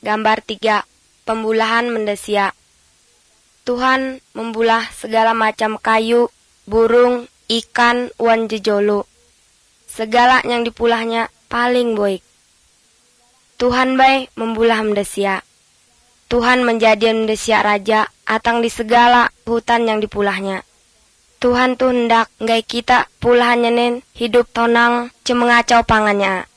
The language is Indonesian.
Gambar 3. Pembulahan mendesia. Tuhan membulah segala macam kayu, burung, ikan, wan jejolo. Segala yang dipulahnya paling baik. Tuhan bay membulah mendesia. Tuhan menjadian mendesia raja atang di segala hutan yang dipulahnya. Tuhan tuh hendak ngai kita pulahannya nen hidup tonang cemengacau pangannya.